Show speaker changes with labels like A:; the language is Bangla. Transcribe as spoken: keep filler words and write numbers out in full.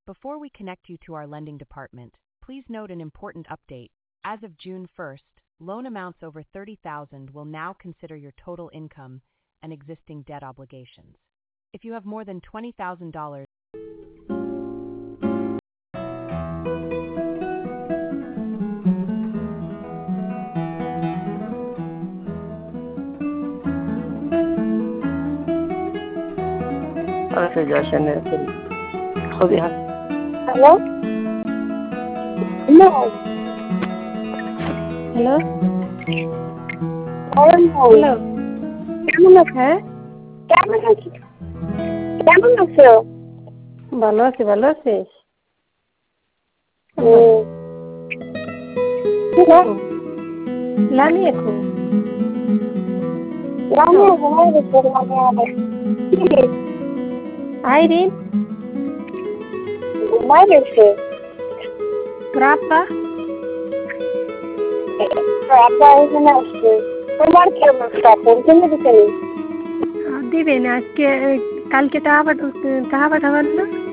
A: Before we connect you to our lending department, please note an important update. As of June first, loan amounts over thirty thousand dollars will now consider your total income and existing debt obligations. If you have more than twenty thousand dollars,
B: hello hello
C: hello
B: hello
C: কেমন আছো? হ্যাঁ,
B: কেমন আছো কেমন আছো?
C: ভালো আছি। ভালো আছিস? লানি এখন আইরিন
B: ঘুমাই গেছে
C: রাপা
B: আব্বা এখানে আসছে। তোমার কি অবস্থা? পৌঁছে দিতে
C: দিবে না আজকে, কালকে টাকা পাঠা টাকা পাঠাবার না।